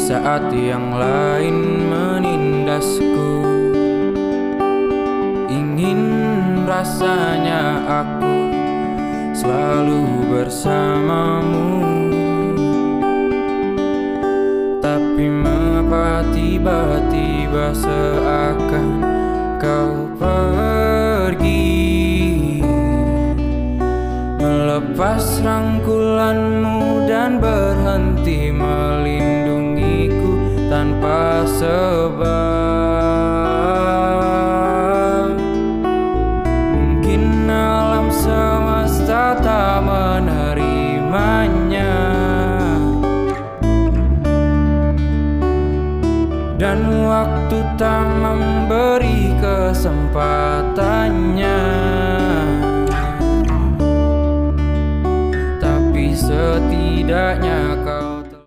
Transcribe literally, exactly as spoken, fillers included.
saat yang lain menindasku. Ingin rasanya aku selalu bersamamu, tapi mengapa tiba-tiba seakan kau pergi, melepas rangkulanmu dan berhenti melindungiku tanpa sebab. Mungkin alam semesta tak menerimanya, dan waktu tak memberi kesempatannya. Tapi setidaknya